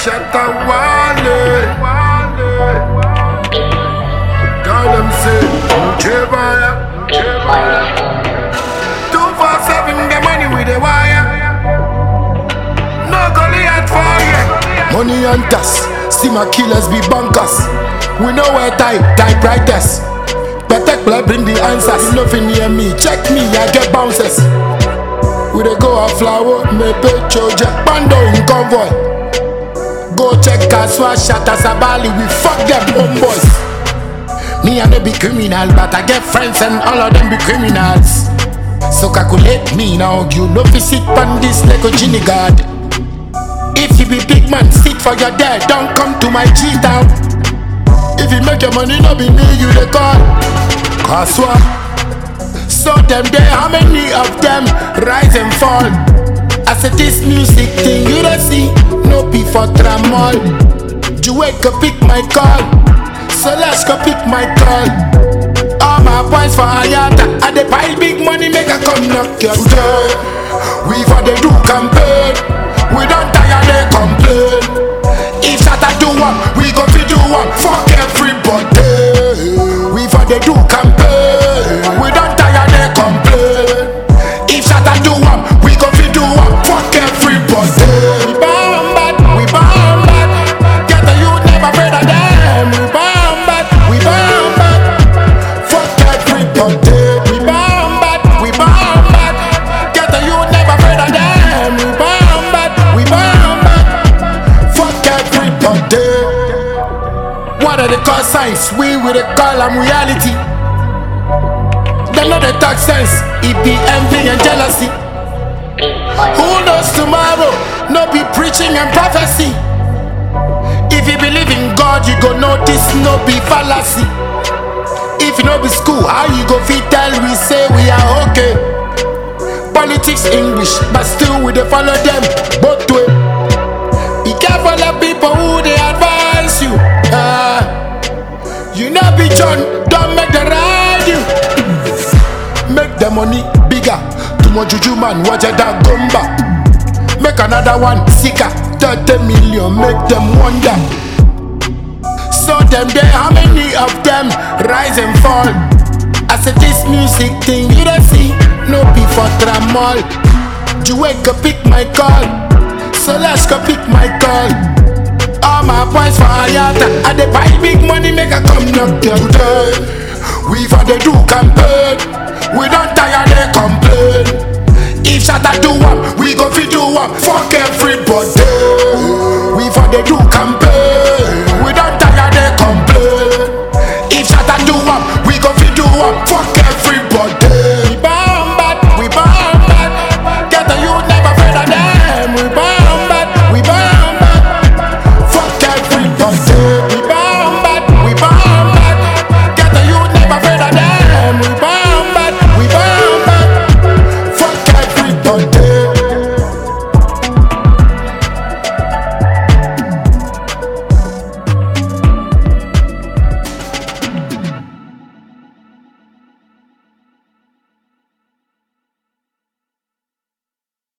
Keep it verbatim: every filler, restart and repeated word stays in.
Shatta Wale. God them say, Jebaya. Two four seven, the money with the wire. No Goliath for you. Money hunters, see my killers be bunkers. We know where type, typewriters. Better play bring the answers. Nothing near me, check me, I get bounces. We dey go a flower, me pay choja, bando in convoy. Go check Kaswa, Shatta Sabali, we fuck them homeboys. Me I no be criminal, but I get friends and all of them be criminals. So calculate me now, you know fi sit on this like a genie god. If you be big man, sit for your dad, don't come to my G-town. If you make your money, no be me, you dey call Kaswa. So them there, how many of them rise and fall? I said this music thing, you don't see, no be for tramol. Duet go pick my call, so let's go pick my call. All my points for Ayata, I dey buy big money, make a come knock your door. We for the do campaign, we don't tire they complain. If Shatta do one, we go fi do one, fuck everybody. We for the do campaign, we don't tire they complain. If Shatta do one, we go fi do one, fuck everybody. We bomb bad, we bomb bad. Get the youth never afraid of them. We bomb bad, we bomb bad. Fuck everybody. We bomb bad, we bomb bad. Get the youth never afraid of them. We bomb bad, we bomb bad. Fuck everybody. What are the call signs? We will call them reality. They know the talk sense, it be envy and jealousy. Who knows tomorrow? No be preaching and prophecy. If you believe in God, you go notice no be fallacy. If you know be school, how you go fit tell we say we are okay? Politics English, but still we dey follow them both way. Be careful of people who they advise you. Uh, you know be John, don't make the ride you. Make the money bigger. Too much juju man, watch it that gumba. Make another one sicker. thirty million, make them wonder. So them there, how many of them rise and fall? I said this music thing, you don't see, no be for tramol. Duet go pick my call, so let's go pick my call. All my points for Ayata, I dey buy big money, make a come knock your door. We for the do campaign, we don't tire they complain. If Shatta do one, we go fi do one, fuck everybody. We for the do campaign.